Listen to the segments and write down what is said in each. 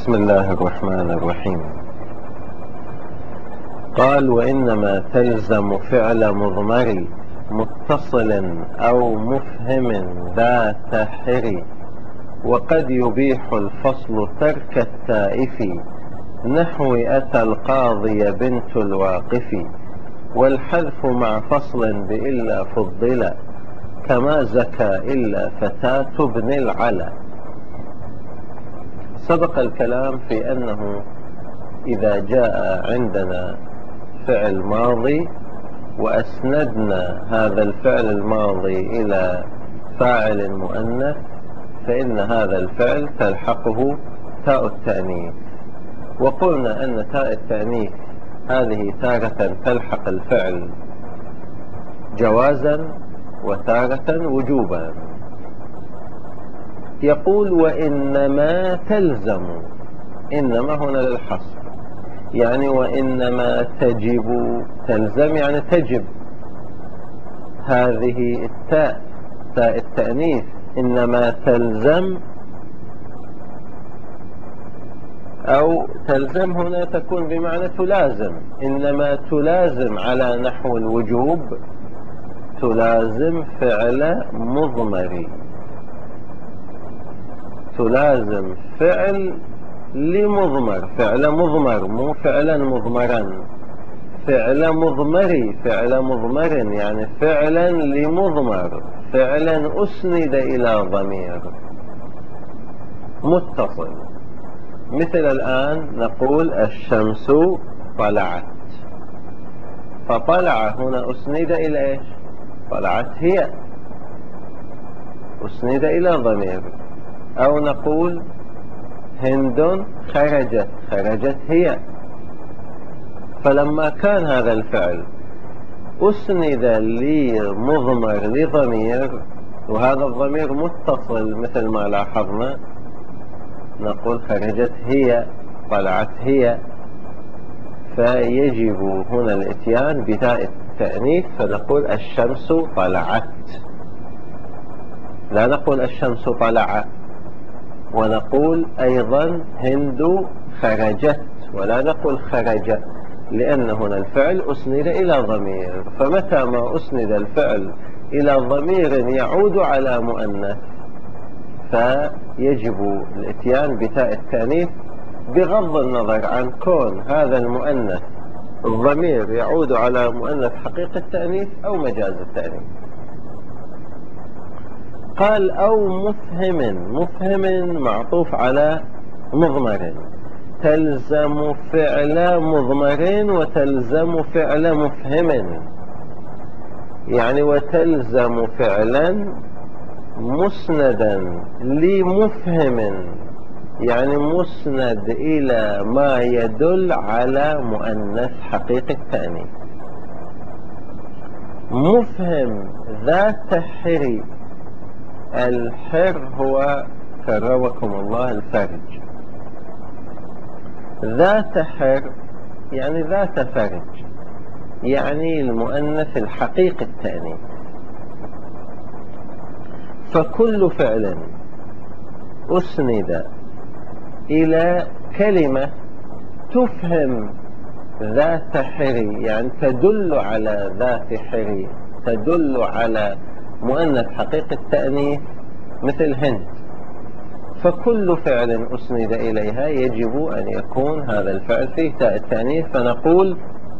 بسم الله الرحمن الرحيم. قال: وإنما تلزم فعل مضمر متصل أو مفهم ذات حر، وقد يبيح الفصل ترك التائف، نحو أتى القاضي بنت الواقف، والحذف مع فصل بإلا فضل، كما زكى إلا فتاة ابن العلا. سبق الكلام في أنه إذا جاء عندنا فعل ماضي وأسندنا هذا الفعل الماضي إلى فاعل مؤنث، فإن هذا الفعل تلحقه تاء التأنيث. وقلنا أن تاء التأنيث هذه تارة تلحق الفعل جوازا وتارة وجوبا. يقول: وإنما تلزم، إنما هنا للحصر، يعني وإنما تجب، تلزم يعني تجب هذه التاء، تاء التأنيث. إنما تلزم أو تلزم هنا تكون بمعنى تلازم. إنما تلازم على نحو الوجوب، تلازم فعل مضمر، تلازم فعل لمضمر، فعل مضمر، مو فعلا مضمرا، فعل مضمري، فعل مضمر يعني فعلا لمضمر، فعلا أسند إلى ضمير متصل. مثل الآن نقول: الشمس طلعت، فطلع هنا أسند إلى إيش؟ طلعت هي، أسند إلى ضمير. أو نقول: هند خرجت، خرجت هي. فلما كان هذا الفعل أسند لمضمر لضمير، وهذا الضمير متصل مثل ما لاحظنا، نقول: خرجت هي، طلعت هي. فيجب هنا الاتيان بتاء التأنيث، فنقول: الشمس طلعت، لا نقول الشمس طلع. ونقول أيضا: هند خرجت، ولا نقول خرج، لأن هنا الفعل أسند إلى ضمير. فمتى ما أسند الفعل إلى ضمير يعود على مؤنث فيجب الاتيان بتاء التأنيث، بغض النظر عن كون هذا المؤنث الضمير يعود على مؤنث حقيقي التأنيث أو مجاز التأنيث. قال: أو مفهم، مفهم معطوف على مضمر، تلزم فعل مضمر وتلزم فعل مفهم، يعني وتلزم فعلا مسندا لمفهم، يعني مسند إلى ما يدل على مؤنث حقيقي التأنيث. مفهم ذات حر، الحر هو كرمكم الله الفرج، ذات حر يعني ذات فرج، يعني المؤنث الحقيقي التأنيث. فكل فعل أسند إلى كلمة تفهم ذات حر، يعني تدل على ذات حر، تدل على مؤنث حقيقي التأنيث، مثل هند. فكل فعل أسند إليها يجب أن يكون هذا الفعل فيه تاء التأنيث، فنقول: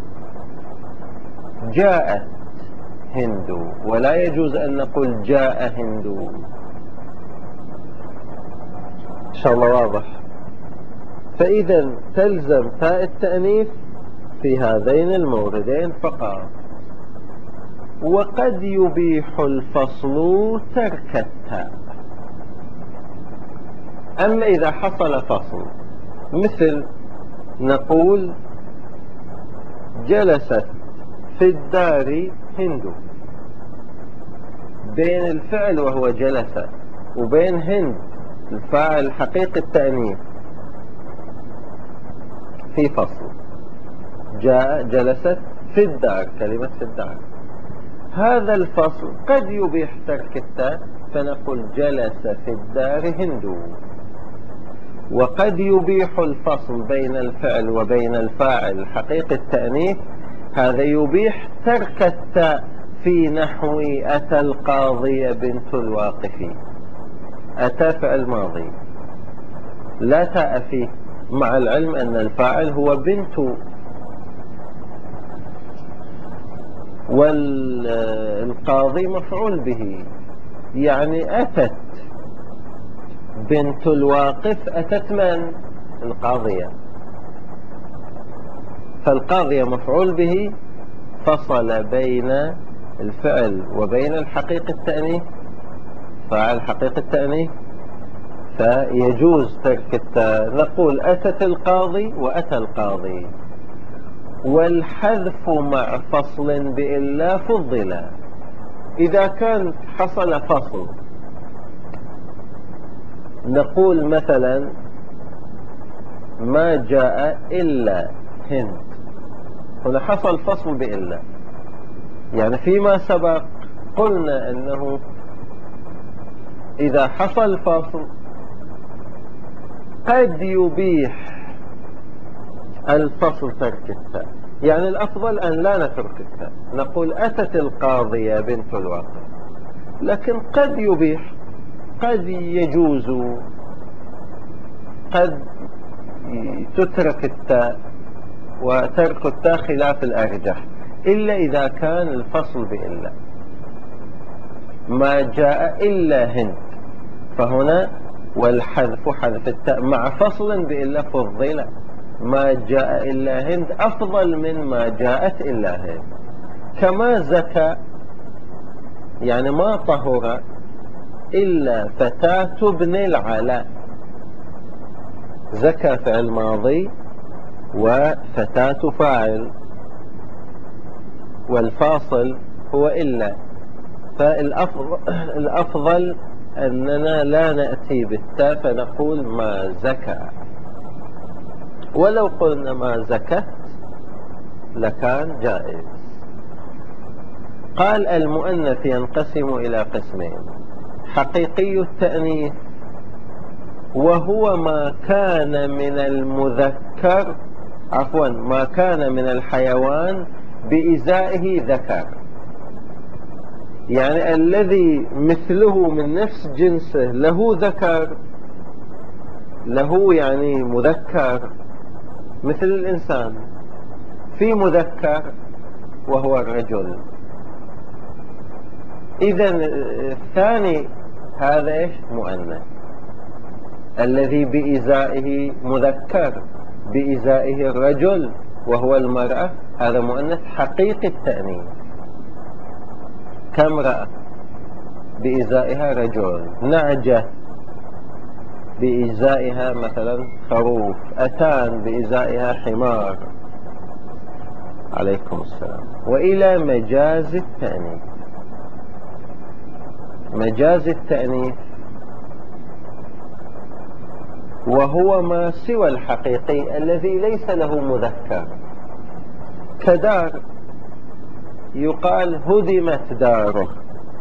جاءت هند، ولا يجوز أن نقول جاء هند. إن شاء الله واضح. فإذا تلزم تاء التأنيث في هذين الموردين فقط. وقد يبيح الفصل ترك التاء. أما إذا حصل فصل، مثل نقول: جلست في الدار هند، بين الفعل وهو جلس وبين هند الفاعل حقيقي التأنيث في فصل. جاء جلست في الدار، كلمة في الدار، هذا الفصل قد يبيح ترك التاء، فنقول: جلس في الدار هند. وقد يبيح الفصل بين الفعل وبين الفاعل حقيقة التأنيث. هذا يبيح ترك التاء في نحو أتى القاضي بنت الواقف. أتى فعل ماضي لا تاء فيه، مع العلم أن الفاعل هو بنت، والقاضي مفعول به. يعني أتت بنت الواقف، أتت من؟ القاضية. فالقاضية مفعول به، فصل بين الفعل وبين الحقيقة التأنيث، فاعل حقيقة التأنيث، فيجوز ترك التاء. نقول أتت القاضي وأتى القاضي. والحذف مع فصل بإلا فضل. إذا كان حصل فصل، نقول مثلا ما جاء إلا هند. هنا حصل فصل بإلا. يعني فيما سبق قلنا أنه إذا حصل فصل قد يبيح الفصل ترك التاء. يعني الأفضل أن لا نترك التاء، نقول أتت القاضية بنت الواقف، لكن قد يبيح، قد يجوز، قد تترك التاء، وترك التاء خلاف الأرجح، إلا إذا كان الفصل بإلا. ما جاء إلا هند، فهنا والحذف حذف التاء مع فصل بإلا فضل. ما جاء إلا هند أفضل من ما جاءت إلا هند. كما زكى، يعني ما طهر إلا فتاة ابن العلاء. زكى فعل ماضي وفتاة فاعل، والفاصل هو إلا. فالأفضل أننا لا نأتي بالتاء، فنقول ما زكى. ولو قلنا ما زكت لكان جائز. قال المؤنث ينقسم إلى قسمين: حقيقي التأنيث، وهو ما كان من المذكر، عفوا ما كان من الحيوان بإزائه ذكر. يعني الذي مثله من نفس جنسه له ذكر، له يعني مذكر مثل الإنسان، في مذكر وهو الرجل. إذا الثاني هذا إيش؟ مؤنث. الذي بإزائه مذكر، بإزائه الرجل وهو المرأة، هذا مؤنث حقيقي التأنيث. كامرأة بإزائها رجل، نعجة بإزائها مثلا خروف، أتان بإزائها حمار. عليكم السلام. وإلى مجاز التأنيث. مجاز التأنيث وهو ما سوى الحقيقي الذي ليس له مذكر. كدار، يقال هدمت داره،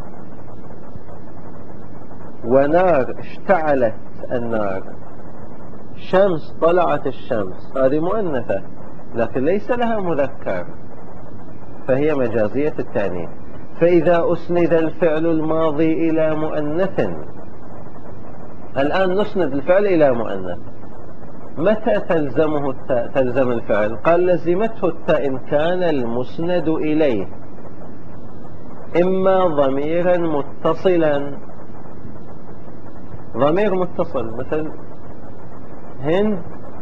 ونار اشتعلت النار، شمس طلعت الشمس. هذه مؤنثة لكن ليس لها مذكر، فهي مجازية التأنيث. فإذا أسند الفعل الماضي إلى مؤنث، الآن نسند الفعل إلى مؤنث، متى تلزمه التاء؟ تلزم الفعل. قال لزمته التاء إن كان المسند إليه إما ضميرا متصلا، ضمير متصل مثل هند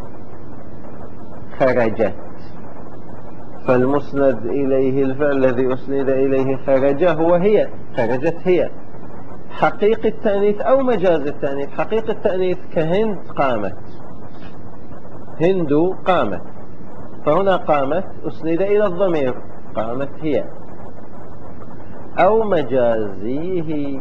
خرجت، فالمسند إليه الفعل الذي أسند إليه خرج هو هي، خرجت هي. حقيقي التأنيث أو مجاز التأنيث. حقيقي التأنيث كهند قامت، هند قامت، فهنا قامت أسند إلى الضمير، قامت هي. أو مجازيه،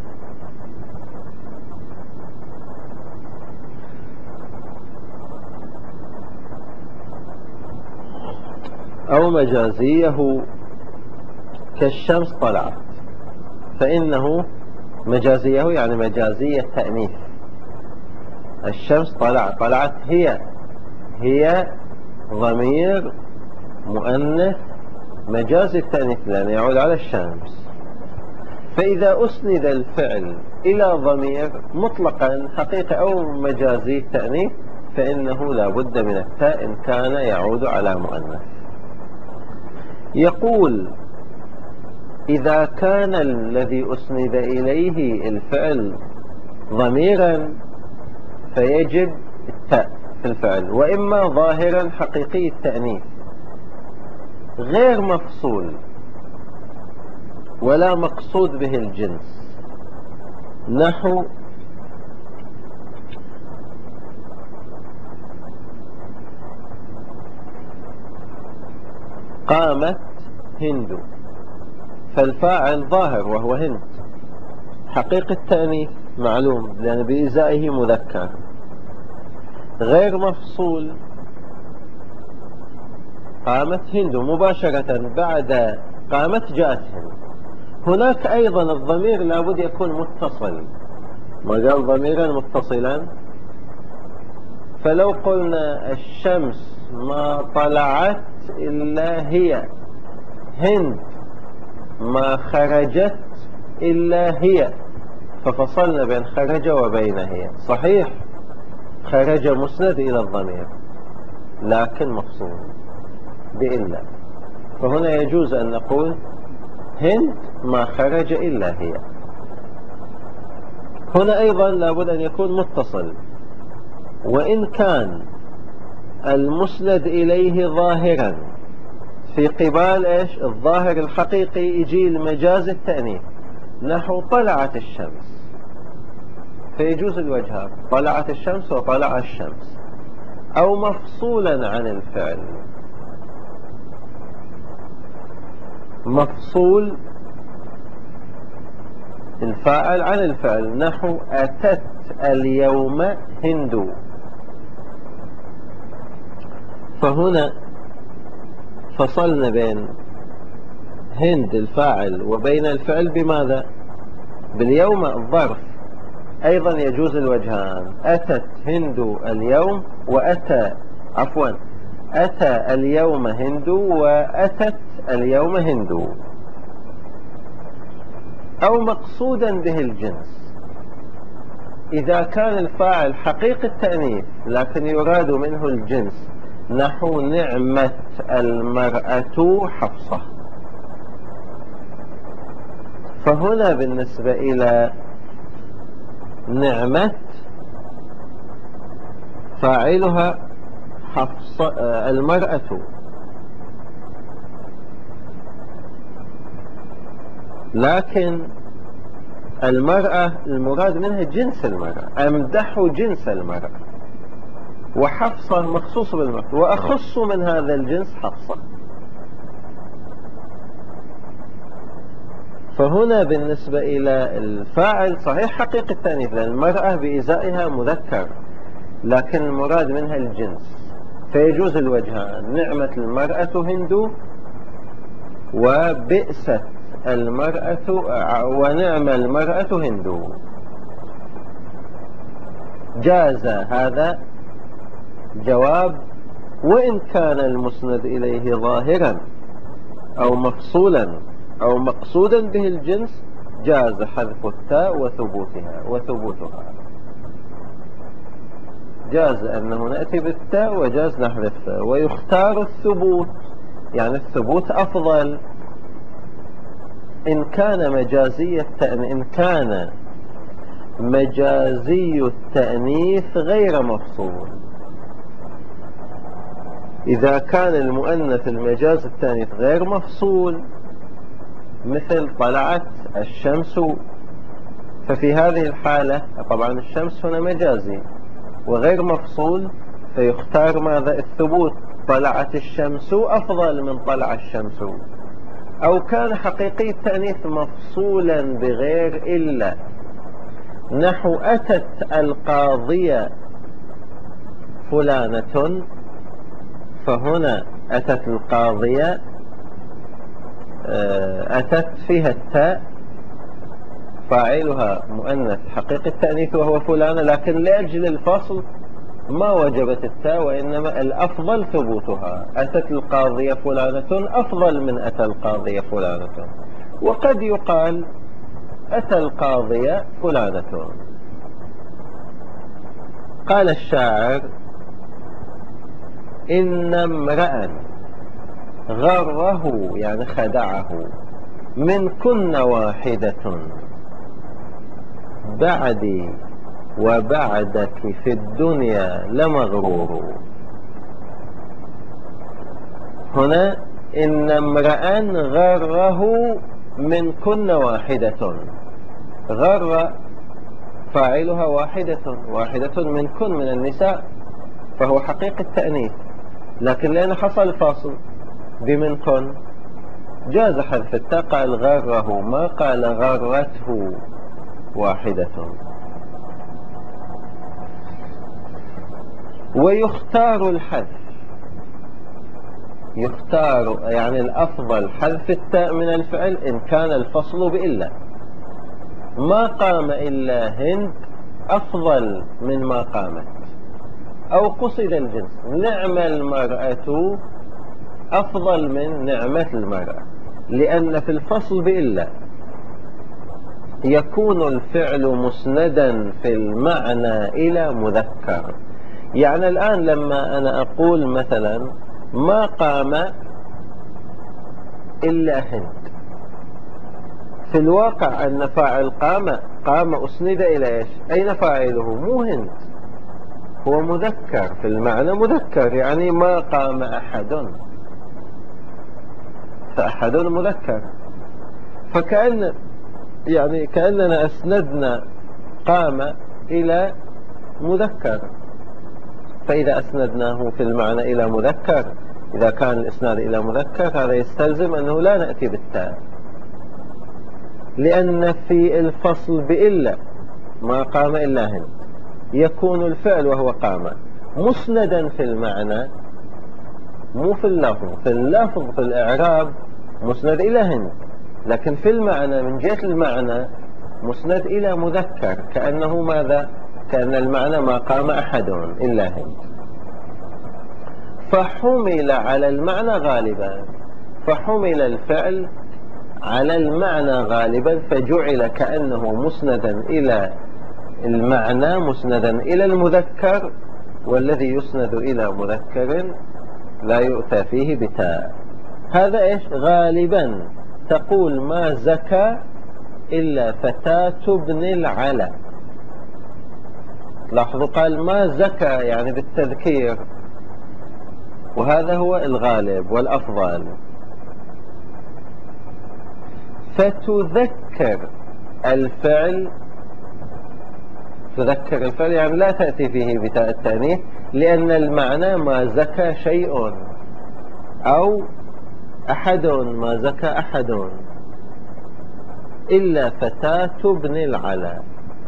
أو مجازيه كالشمس طلعت، فإنه مجازيه يعني مجازي التأنيث، الشمس طلعت هي ضمير مؤنث مجازي التأنيث لأنه يعود على الشمس. فإذا أسند الفعل إلى ضمير مطلقا حقيقي أو مجازي التأنيث فإنه لا بد من التاء إن كان يعود على مؤنث. يقول إذا كان الذي أسند إليه الفعل ضميرا فيجب التاء في الفعل، وإما ظاهرا حقيقي التأنيث غير مفصول ولا مقصود به الجنس، نحو قامت هند، فالفاعل ظاهر وهو هند، حقيقة التأنيث معلوم لأن بإزائه مذكر، غير مفصول قامت هند مباشرة بعد قامت جاءت هند. هناك أيضا الضمير لابد يكون متصل، ما قال ضميرا متصلا، فلو قلنا الشمس ما طلعت إلا هي، هند ما خرجت إلا هي، ففصلنا بين خرج وبين هي. صحيح خرج مسند إلى الضمير لكن مفصول بإلا، فهنا يجوز أن نقول هند ما خرج إلا هي. هنا أيضا لابد أن يكون متصل، وإن كان المسند إليه ظاهرا في قبال إيش الظاهر الحقيقي يجي المجاز التأنيث، نحو طلعت الشمس، فيجوز الوجهان طلعت الشمس وطلع الشمس، أو مفصولا عن الفعل، مفصول الفاعل عن الفعل، نحو أتت اليوم هند، فهنا فصلنا بين هند الفاعل وبين الفعل بماذا؟ باليوم الظرف. أيضا يجوز الوجهان، أتت هند اليوم وأتى أتى اليوم هند وأتت اليوم هند، أو مقصودا به الجنس إذا كان الفاعل حقيقي التأنيث لكن يراد منه الجنس، نحو نعمة المرأة حفصة. فهنا بالنسبة إلى نعمة فاعلها حفصة المرأة، لكن المرأة المراد منها جنس المرأة، أمدح جنس المرأة، وحفصة مخصوص بالمرأة، وأخص من هذا الجنس حفصة. فهنا بالنسبة إلى الفاعل صحيح حقيقة التأنيث لأن المرأة بإزائها مذكر، لكن المراد منها الجنس، فيجوز الوجهان، نعمة المرأة هند وبئست المرأة ونعم المرأة هند، جاز هذا جواب وإن كان المسند إليه ظاهرا أو مفصولا أو مقصودا به الجنس، جاز حذف التاء وثبوتها، جاز أنه نأتي بالتاء وجاز نحذف، ويختار الثبوت، يعني الثبوت أفضل إن كان مجازي التأنيث غير مفصول. إذا كان المؤنث المجاز التأنيث غير مفصول مثل طلعت الشمس، ففي هذه الحالة طبعا الشمس هنا مجازي وغير مفصول، فيختار ماذا؟ الثبوت، طلعت الشمس أفضل من طلع الشمس. أو كان حقيقي التأنيث مفصولا بغير إلا، نحو أتت القاضية فلانة، فهنا أتت القاضية أتت فيها التاء فاعلها مؤنث حقيقي التأنيث وهو فلانة، لكن لأجل الفصل ما وجبت التاء، وإنما الأفضل ثبوتها. أتت القاضية فلانة أفضل من أتى القاضية فلانة. وقد يقال أتى القاضية فلانة. قال الشاعر: إن امرأ غره يعني خدعه منكن واحدة بعدي وبعدك في الدنيا لمغرور. هنا إن امرأ غره منكن واحدة، غر فاعلها واحدة منكن من النساء، فهو حقيقي التأنيث، لكن لأن حصل فاصل بمنكن جاز حذف التاء، قال غره، ما قال غرته واحدة. ويختار الحذف، يختار يعني الأفضل حذف التاء من الفعل إن كان الفصل بإلا. ما قام إلا هند أفضل من ما قامت، أو قصد الجنس. نعم المرأة أفضل من نعمة المرأة، لأن في الفصل بإلا يكون الفعل مسندا في المعنى إلى مذكر. يعني الآن لما أنا أقول مثلا ما قام إلا هند، في الواقع أن فاعل قام أسند إلى إيش؟ أين فاعله؟ مو هند، هو مذكر في المعنى، مذكر يعني ما قام أحد، فأحد مذكر. فكأن يعني كأننا أسندنا قام إلى مذكر، فإذا أسندناه في المعنى إلى مذكر، إذا كان الإسناد إلى مذكر، هذا يستلزم أنه لا نأتي بالتاء، لأن في الفصل بإلا ما قام إلا هند يكون الفعل وهو قام مسندا في المعنى، مو في اللفظ. في اللفظ في الإعراب مسند إلى هند، لكن في المعنى من جهة المعنى مسند إلى مذكر، كأنه ماذا؟ كأن المعنى ما قام أحد إلا هند. فحمل على المعنى غالبا، فحمل الفعل على المعنى غالبا، فجعل كأنه مسندا إلى المعنى، مسندا إلى المذكر، والذي يسند إلى مذكر لا يؤتى فيه بتاء. هذا إيش؟ غالبا تقول ما زكى إلا فتاة ابن العلا. لاحظوا قال ما زكى يعني بالتذكير، وهذا هو الغالب والأفضل. فتذكر الفعل، تذكر الفعل يعني لا تأتي فيه بتاء التأنيث، لأن المعنى ما زكى شيء، أو أحد، ما زكى أحد إلا فتاة ابن العلا.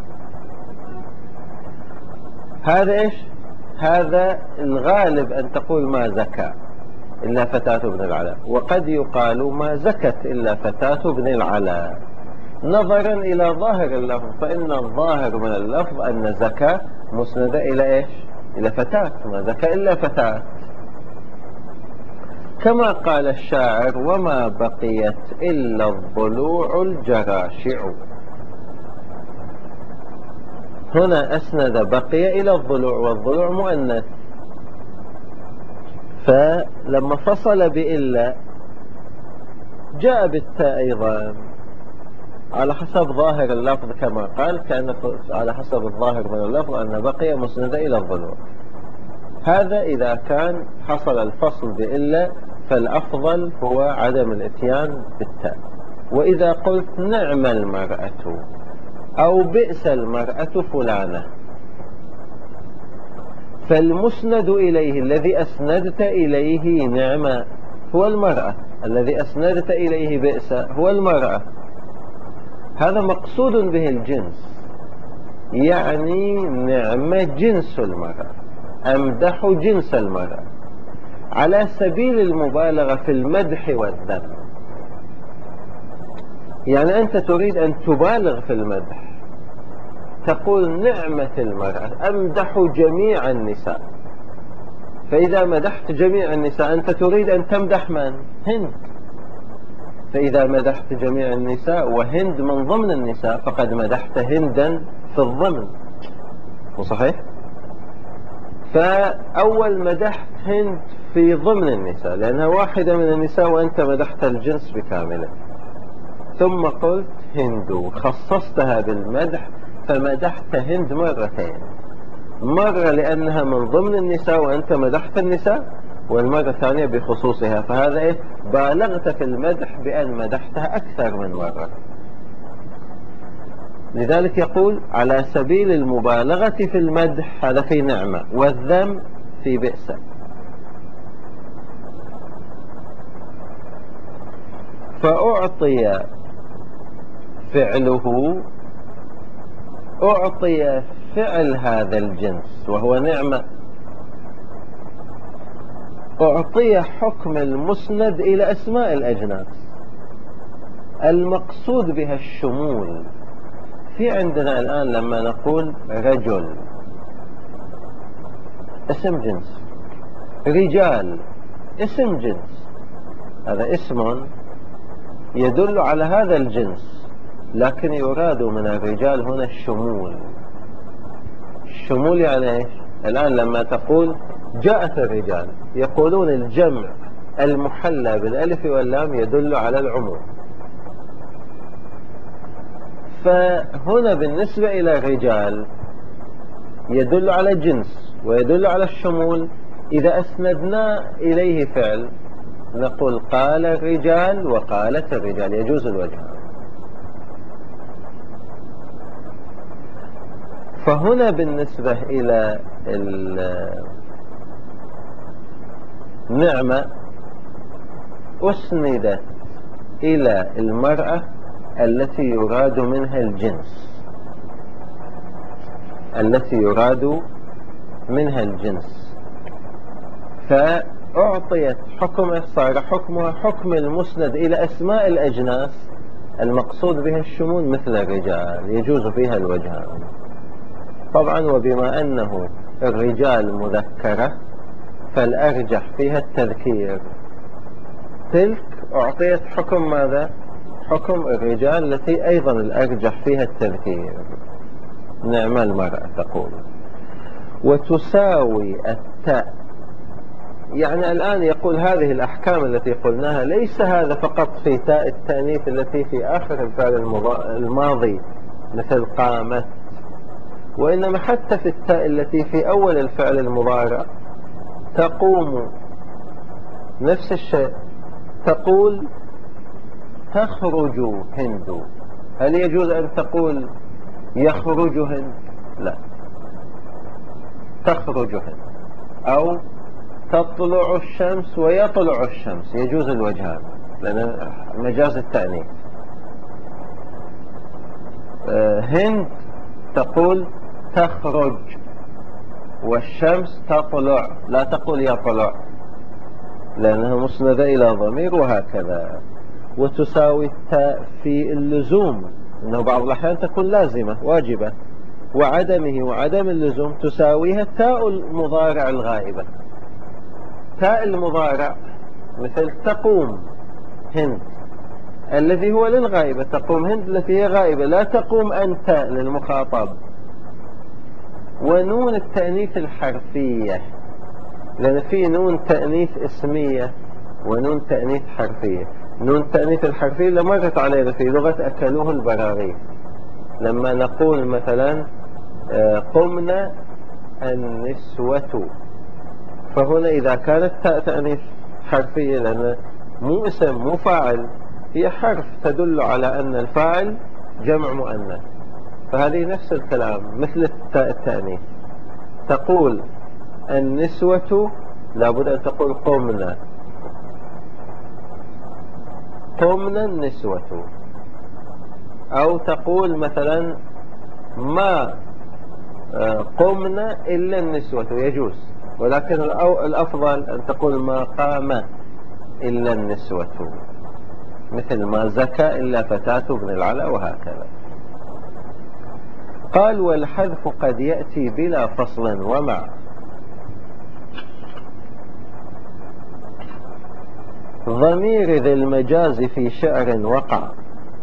هذا إيش؟ هذا الغالب أن تقول ما زكى إلا فتاة ابن العلا، وقد يقال ما زكت إلا فتاة ابن العلا، نظرا إلى ظاهر اللفظ، فإن الظاهر من اللفظ أن زكى مسند إلى إيش؟ إلى فتاة، ما زكى إلا فتاة. كما قال الشاعر: وما بقيت إلا الضلوع الجراشع. هنا أسند بقي إلى الضلوع، والضلوع مؤنث، فلما فصل بإلا جاء بالتاء أيضا على حسب ظاهر اللفظ، كما قال كان على حسب الظاهر من اللفظ أن بقي مسند إلى الضلوع. هذا إذا كان حصل الفصل بإلا، فالأفضل هو عدم الاتيان بالتاء. وإذا قلت نعم المرأة أو بئس المرأة فلانة، فالمسند إليه الذي أسندت إليه نعمة هو المرأة، الذي أسندت إليه بئس هو المرأة. هذا مقصود به الجنس، يعني نعمة جنس المرأة، أمدح جنس المرأة، على سبيل المبالغة في المدح والذم. يعني أنت تريد أن تبالغ في المدح، تقول نعمة المرأة، أمدح جميع النساء. فإذا مدحت جميع النساء أنت تريد أن تمدح من؟ هند. فإذا مدحت جميع النساء وهند من ضمن النساء فقد مدحت هندا في الضمن، مو صحيح؟ فأول مدحت هند في ضمن النساء لأنها واحدة من النساء وأنت مدحت الجنس بكامله، ثم قلت هند، خصصتها بالمدح فمدحت هند مرتين، مرة لأنها من ضمن النساء وأنت مدحت النساء، والمرة الثانية بخصوصها، فهذا إيه؟ بالغت في المدح بأن مدحتها أكثر من مرة. لذلك يقول على سبيل المبالغة في المدح هذا في نعمة، والذم في بئس. فأعطي فعله، أعطي فعل هذا الجنس وهو نعمة، أعطي حكم المسند إلى أسماء الأجناس المقصود بها الشمول. في عندنا الآن لما نقول رجل اسم جنس، رجال اسم جنس، هذا اسم يدل على هذا الجنس، لكن يراد من الرجال هنا الشمول. الشمول يعني ايش؟ الآن لما تقول جاءت الرجال يقولون الجمع المحلى بالألف واللام يدل على العموم. فهنا بالنسبة إلى الرجال يدل على جنس ويدل على الشمول. إذا أسندنا إليه فعل نقول قال الرجال وقالت الرجال، يجوز الوجهان. فهنا بالنسبة إلى النعمة أسندت إلى المرأة التي يراد منها الجنس، التي يراد منها الجنس، فأعطيت حكمه، صار حكمها حكم المسند إلى أسماء الأجناس المقصود بها الشمول مثل الرجال، يجوز فيها الوجهان. طبعا وبما أنه الرجال مذكرة فالأرجح فيها التذكير، تلك أعطيت حكم ماذا؟ حكم الرجال التي أيضا الأرجح فيها التذكير، نعم المرأة تقول. وتساوي التاء، يعني الآن يقول هذه الأحكام التي قلناها ليس هذا فقط في تاء التأنيث التي في آخر الفعل الماضي مثل قامت، وإنما حتى في التاء التي في أول الفعل المضارع تقوم نفس الشيء. تقول تخرج هند، هل يجوز أن تقول يخرج هند؟ لا، تخرج هند. أو تطلع الشمس ويطلع الشمس، يجوز الوجهان لأن مجاز التأنيث. هند تقول تخرج والشمس تطلع، لا تقول يطلع لأنها مسندة إلى ضمير، وهكذا. وتساوي التاء في اللزوم، إنه بعض الأحيان تكون لازمة واجبة، وعدمه وعدم اللزوم تساويها تاء المضارع الغائبة. تاء المضارع مثل تقوم هند الذي هو للغائبة، تقوم هند التي هي غائبة، لا تقوم أنت للمخاطب. ونون التأنيث الحرفية، لأن في نون تأنيث اسمية ونون تأنيث حرفية. نون التأنيث الحرفية اللي مرت علينا في لغة أكلوه البراغيث، لما نقول مثلا قمنا النسوة، فهنا إذا كانت تاء تأنيث حرفية لأن مو اسم مو فاعل، هي حرف تدل على أن الفاعل جمع مؤنث، فهذه نفس الكلام مثل التاء التأنيث. تقول النسوة لابد أن تقول قمنا، قمنا النسوة. أو تقول مثلا ما قمنا إلا النسوة، يجوز، ولكن الأفضل أن تقول ما قام إلا النسوة. مثل ما زكى إلا فتاة ابن العلا وهكذا. قال والحذف قد يأتي بلا فصل ومع ضمير ذي المجاز في شعر وقع،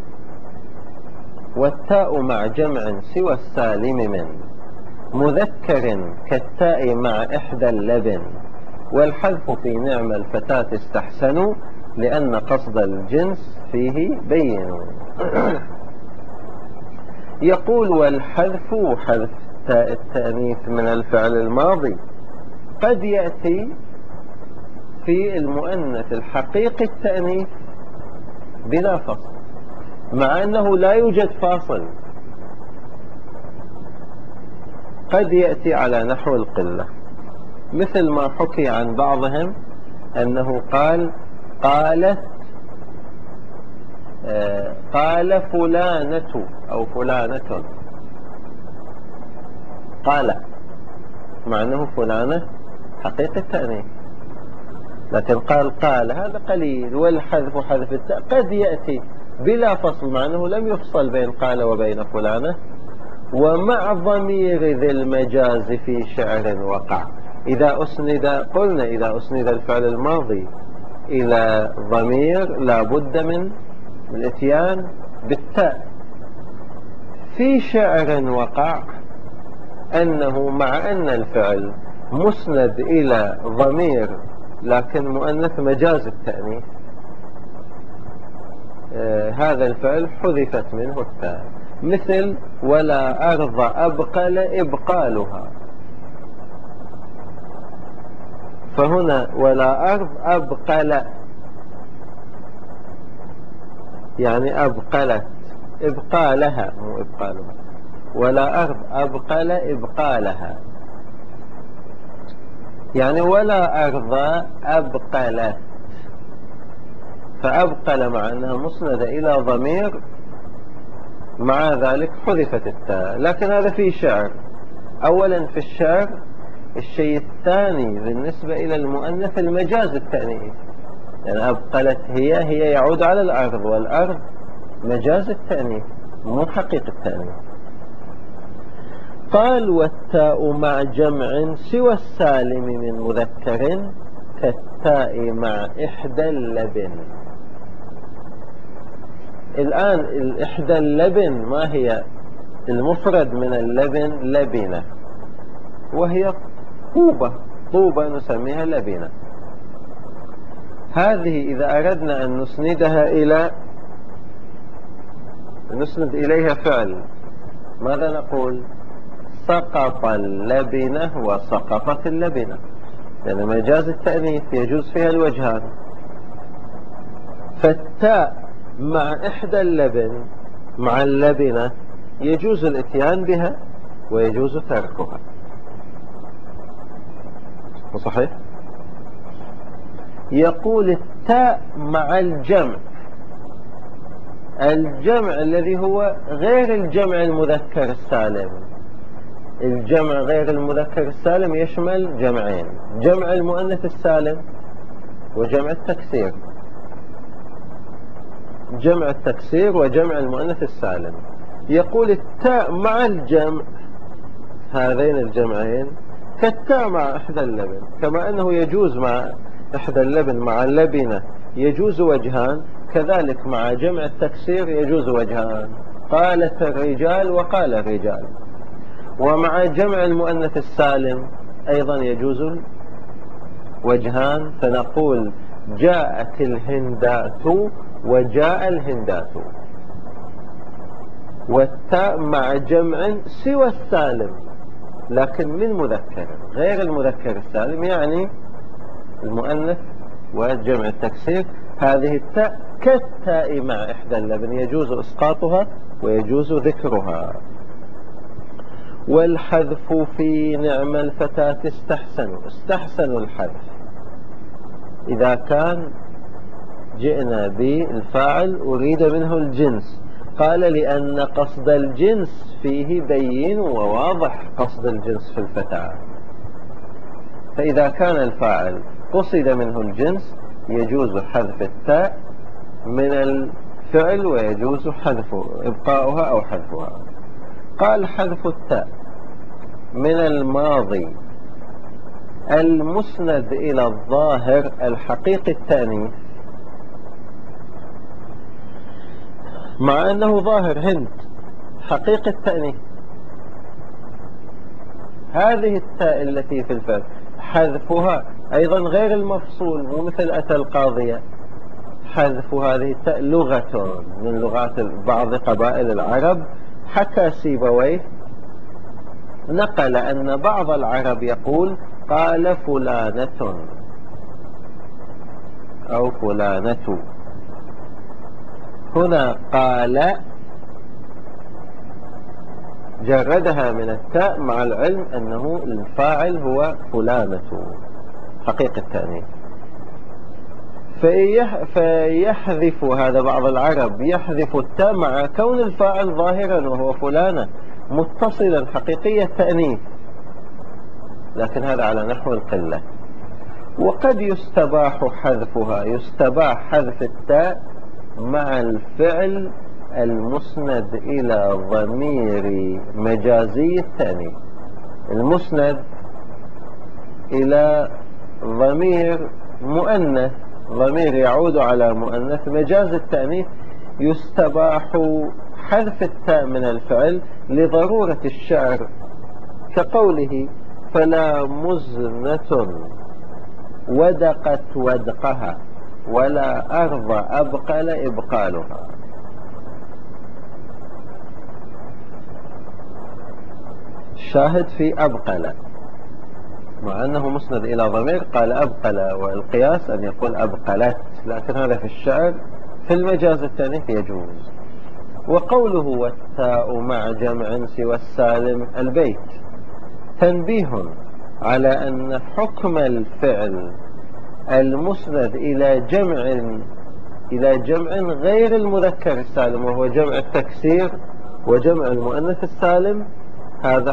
والتاء مع جمع سوى السالم من مذكر كالتاء مع إحدى اللبن، والحذف في نعم الفتاة استحسنوا لأن قصد الجنس فيه بين. يقول والحذف حذف تاء التأنيث من الفعل الماضي قد يأتي في المؤنث الحقيقي التأنيث بلا فصل، مع أنه لا يوجد فاصل. قد يأتي على نحو القلة، مثل ما حكي عن بعضهم أنه قال فلانة أو فلانة، قال مع أنه فلانة حقيقة التأنيث، لكن قال هذا قليل. والحذف حذف التاء قد يأتي بلا فصل، مع أنه لم يفصل بين قال وبين فلانة، ومع ضمير ذي المجاز في شعر وقع. قلنا إذا أسند الفعل الماضي إلى ضمير لا بد من الاتيان بالتاء. في شعر وقع أنه مع أن الفعل مسند إلى ضمير لكن مؤنث مجاز التأنيث، هذا الفعل حذفت منه التاء، مثل ولا أرض أبقل إبقالها. فهنا ولا أرض أبقل يعني أبقلت إبقالها، مو إبقالها. ولا أرض أبقل إبقالها يعني ولا أرض أبقلت، فأبقل مع أنها مسندة إلى ضمير، مع ذلك حذفت التاء. لكن هذا في شعر. أولا في الشعر الشيء الثاني بالنسبة إلى المؤنث المجاز التأنيث، يعني أبقلت هي يعود على الأرض، والأرض مجاز التأنيث مو حقيقة التأنيث. قال والتاء مع جمع سوى السالم من مذكر كالتاء مع إحدى اللبن. الآن الإحدى اللبن ما هي؟ المفرد من اللبن لبنة، وهي طوبة نسميها لبنة. هذه إذا أردنا أن نسند إليها فعل، ماذا نقول؟ سقط اللبنة وسقطت اللبنة، يعني مجاز التأنيث يجوز فيها الوجهان. فالتاء مع إحدى اللبن مع اللبنة يجوز الاتيان بها ويجوز تركها، صحيح؟ يقول التاء مع الجمع الذي هو غير الجمع المذكر السالم. الجمع غير المذكر السالم يشمل جمعين: جمع المؤنث السالم وجمع التكسير. جمع التكسير وجمع المؤنث السالم. يقول التاء مع الجمع هذين الجمعين كالتاء مع إحدى اللبن، كما أنه يجوز مع إحدى اللبن مع اللبنة يجوز وجهان، كذلك مع جمع التكسير يجوز وجهان، قالت الرجال وقال الرجال. ومع جمع المؤنث السالم أيضا يجوز وجهان، فنقول جاءت الهندات وجاء الهندات. والتاء مع جمع سوى السالم لكن من مذكر غير المذكر السالم، يعني المؤنث وجمع التكسير. هذه التاء كالتاء مع إحدى اللبن يجوز إسقاطها ويجوز ذكرها. والحذف في نعم الفتاة استحسنوا الحذف إذا كان جئنا بالفاعل أريد منه الجنس. قال لأن قصد الجنس فيه بين وواضح، قصد الجنس في الفتاة. فإذا كان الفاعل قصد منه الجنس يجوز حذف التاء من الفعل ويجوز حذفه إبقاؤها أو حذفها. قال حذف التاء من الماضي المسند إلى الظاهر الحقيقي التأنيث، مع أنه ظاهر هند حقيقي التأنيث، هذه التاء التي في الفعل حذفها أيضا غير المفصول، مو مثل أتى القاضية. حذف هذه التاء لغة من لغات بعض قبائل العرب. حكى سيبويه نقل أن بعض العرب يقول قال فلانة أو فلانة. هنا قال جردها من التاء مع العلم أنه الفاعل هو فلانة حقيقة التأنيث، فيحذف هذا بعض العرب يحذف التاء مع كون الفاعل ظاهرا وهو فلانة متصلا حقيقية التأنيث، لكن هذا على نحو القلة. وقد يستباح حذفها، يستباح حذف التاء مع الفعل المسند إلى ضمير مجازي التأنيث، المسند إلى ضمير مؤنث، ضمير يعود على مؤنث مجاز التأنيث، يستباح حذف التاء من الفعل لضرورة الشعر، كقوله فلا مزنة ودقت ودقها ولا أرض أبقل إبقالها. الشاهد في أبقل، مع أنه مسند إلى ضمير قال أبقل، والقياس أن يقول أبقلت، لكن هذا في الشعر. في المجاز التأنيث يجوز. وقوله والتاء مع جمع سوى السالم البيت تنبيه على أن حكم الفعل المسند إلى جمع غير المذكر السالم، وهو جمع التكسير وجمع المؤنث السالم، هذا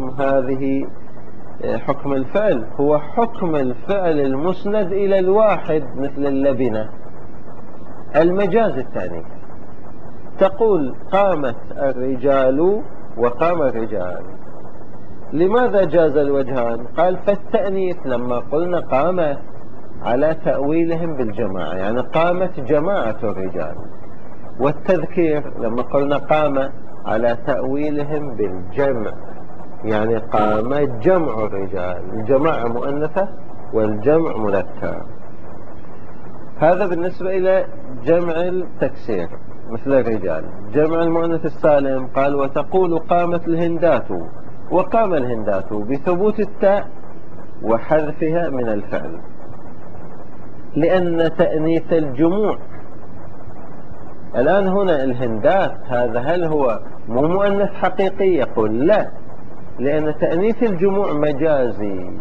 حكم الفعل هو حكم الفعل المسند إلى الواحد مثل اللبنة المجاز التأنيث. تقول قامت الرجال وقام الرجال، لماذا جاز الوجهان؟ قال فالتأنيث لما قلنا قامت على تأويلهم بالجماعة، يعني قامت جماعة الرجال، والتذكير لما قلنا قام على تأويلهم بالجمع، يعني قام جمع الرجال، الجماعة مؤنثة والجمع مذكر. هذا بالنسبة إلى جمع التكسير مثل الرجال. جمع المؤنث السالم قال وتقول قامت الهندات وقام الهندات بثبوت التاء وحذفها من الفعل، لأن تأنيث الجموع الآن هنا الهندات هذا هل هو مو مؤنث حقيقي؟ يقول لا، لأن تأنيث الجموع مجازي،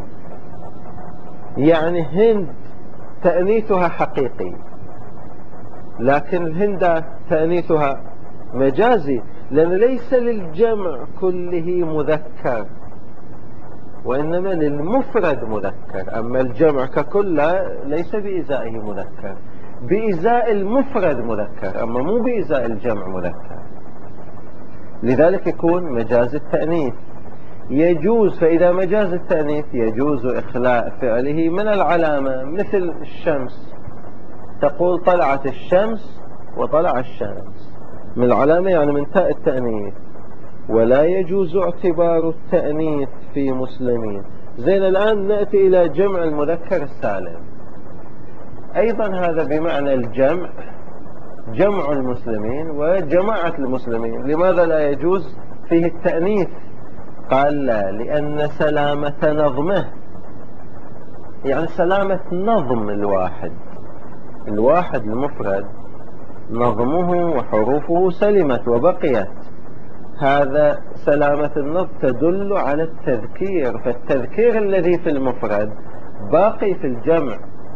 يعني هند تأنيثها حقيقي، لكن الهندات تأنيثها مجازي، لأن ليس للجمع كله مذكر وإنما للمفرد مذكر، أما الجمع ككل ليس بإزائه مذكر، بإزاء المفرد مذكر، أما مو بإزاء الجمع مذكر، لذلك يكون مجاز التأنيث يجوز. فإذا مجاز التأنيث يجوز إخلاء فعله من العلامة، مثل الشمس تقول طلعت الشمس وطلع الشمس، من العلامة يعني من تاء التأنيث. ولا يجوز اعتبار التأنيث في مسلمين. زين، الآن نأتي إلى جمع المذكر السالم، أيضا هذا بمعنى الجمع، جمع المسلمين وجماعة المسلمين، لماذا لا يجوز فيه التأنيث؟ قال لا، لأن سلامة نظمه، يعني سلامة نظم الواحد المفرد نظمه وحروفه سلمت وبقيت، هذا سلامة النظم تدل على التذكير، فالتذكير الذي في المفرد باقي في الجمع.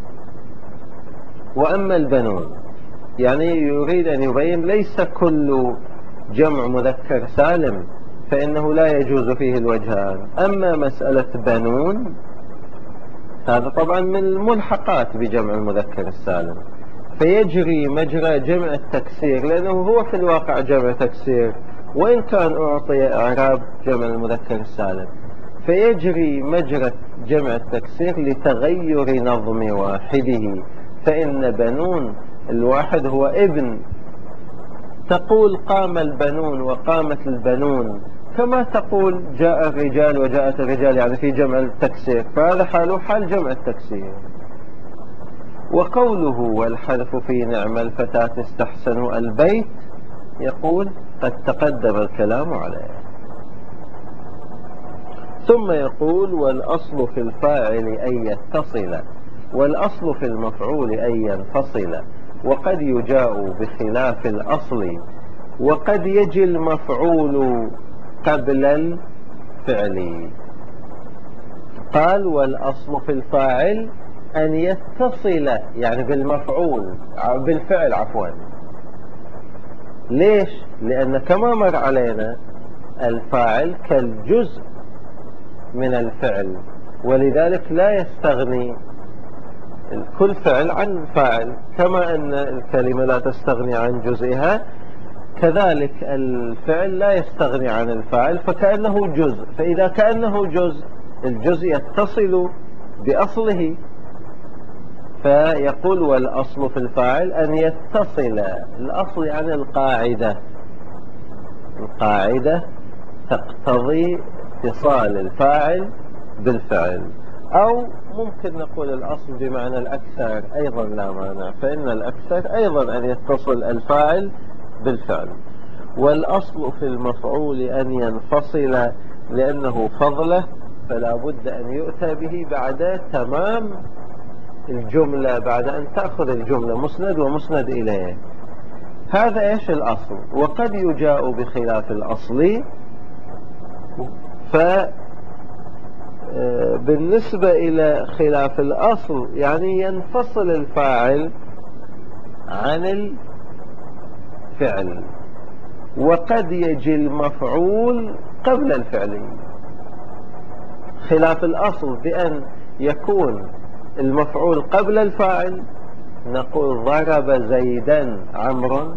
وأما البنون، يعني يريد أن يبين ليس كل جمع مذكر سالم فإنه لا يجوز فيه الوجهان. أما مسألة بنون هذا طبعا من الملحقات بجمع المذكر السالم، فيجري مجرى جمع التكسير، لأنه هو في الواقع جمع تكسير وإن كان أعطي إعراب جمع المذكر السالم، فيجري مجرى جمع التكسير لتغير نظم واحده، فإن بنون الواحد هو ابن. تقول قام البنون وقامت البنون، كما تقول جاء الرجال وجاءت الرجال، يعني في جمع التكسير، فهذا حاله حال جمع التكسير. وقوله والحذف في نعم الفتاة استحسن البيت، يقول قد تقدم الكلام عليه. ثم يقول والأصل في الفاعل أن يتصل، والأصل في المفعول أن ينفصل، وقد يجاء بخلاف الأصل، وقد يجي المفعول قبل الفعل. قال والأصل في الفاعل أن يتصل، يعني بالمفعول بالفعل عفوا. ليش؟ لأن كما مر علينا الفاعل كالجزء من الفعل، ولذلك لا يستغني كل فعل عن الفاعل، كما أن الكلمة لا تستغني عن جزئها، كذلك الفعل لا يستغني عن الفاعل، فكأنه جزء. فإذا كأنه جزء، الجزء يتصل بأصله، فيقول والأصل في الفاعل أن يتصل. الأصل يعني القاعدة، القاعدة تقتضي اتصال الفاعل بالفعل، أو ممكن نقول الأصل بمعنى الأكثر أيضا لا مانع، فإن الأكثر أيضا أن يتصل الفاعل بالفعل. والأصل في المفعول أن ينفصل لأنه فضله، فلا بد أن يؤتى به بعد تمام الجملة، بعد أن تأخذ الجملة مسند ومسند إليه. هذا إيش الأصل. وقد يجاء بخلاف الأصل، فبالنسبة إلى خلاف الأصل يعني ينفصل الفاعل عن الفعل، وقد يجي المفعول قبل الفعل. خلاف الأصل بأن يكون المفعول قبل الفاعل، نقول ضرب زيدا عمرو،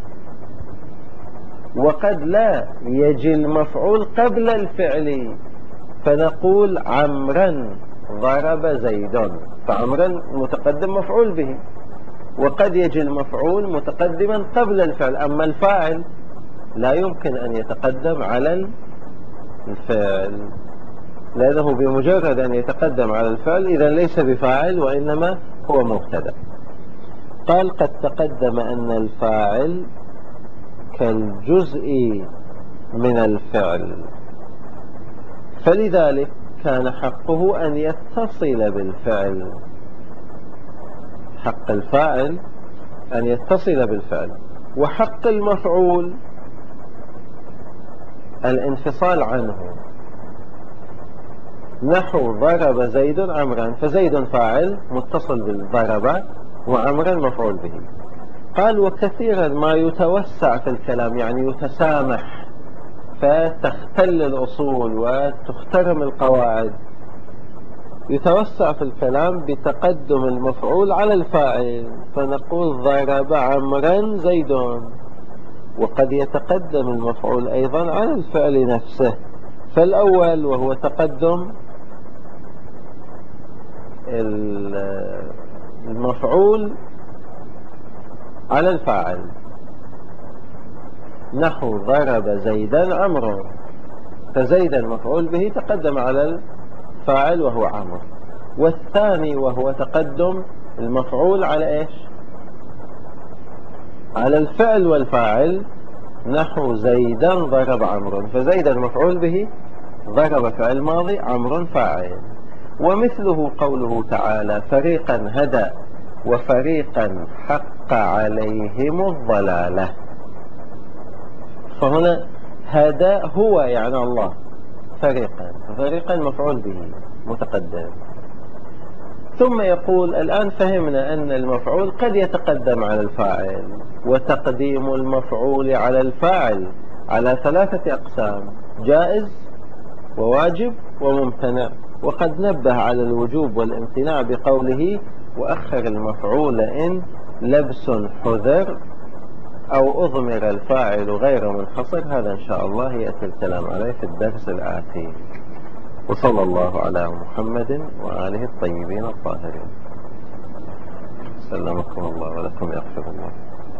وقد لا يجي المفعول قبل الفعل، فنقول عمرا ضرب زيد، فعمرا متقدم مفعول به، وقد يجي المفعول متقدما قبل الفعل، أما الفاعل لا يمكن أن يتقدم على الفعل، لأنه بمجرد أن يتقدم على الفعل إذا ليس بفاعل وإنما هو مبتدأ. قال قد تقدم أن الفاعل كالجزء من الفعل، فلذلك كان حقه أن يتصل بالفعل، حق الفاعل أن يتصل بالفعل، وحق المفعول الانفصال عنه. نحو ضرب زيد عمرا، فزيد فاعل متصل بالضرب، وعمرا مفعول به. قال وكثيرا ما يتوسع في الكلام، يعني يتسامح، فتختل الأصول وتخترم القواعد. يتوسع في الكلام بتقدم المفعول على الفاعل، فنقول ضرب عمرا زيد، وقد يتقدم المفعول أيضا على الفعل نفسه، فالأول وهو تقدم المفعول على الفاعل، نحو ضرب زيدا عمرو، فزيدا مفعول به تقدم على الفاعل وهو عمرو. والثاني وهو تقدم المفعول على إيش؟ على الفعل والفاعل، نحو زيدا ضرب عمرو، فزيدا مفعول به، ضرب فعل ماضي، عمرو فاعل. ومثله قوله تعالى فريقا هدى وفريقا حق عليهم الضلالة، فهنا هدى هو يعني الله، فريقا، ففريقا مفعول به متقدم. ثم يقول الآن فهمنا أن المفعول قد يتقدم على الفاعل، وتقديم المفعول على الفاعل على 3 أقسام: جائز وواجب وممتنع. وقد نبه على الوجوب والامتناع بقوله وأخر المفعول إن لبس حذر أو أضمر الفاعل غير منحصر، هذا إن شاء الله يأتي الكلام عليه في الدرس الآتي. وصلى الله على محمد وآله الطيبين الطاهرين. سلمكم الله ولكم، يغفر الله.